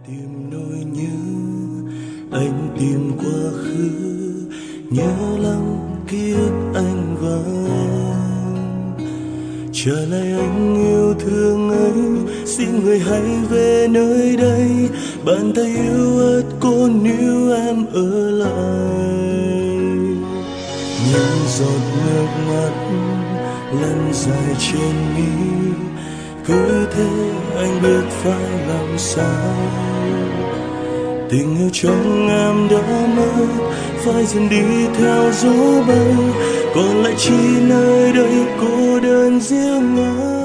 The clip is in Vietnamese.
tìm nỗi nhớ, anh tìm quá khứ, nhớ lắm ký ức anh và em. Trả lại anh yêu thương ấy, xin người hãy về nơi đây, bàn tay yêu ớt cô níu em ở lại. Những giọt nước mắt lăn dài trên mi, cứ thế anh biết phải làm sao. Tình yêu trong em đã mất, phải dần đi theo gió bay, còn lại chỉ nơi đây cô đơn riêng anh.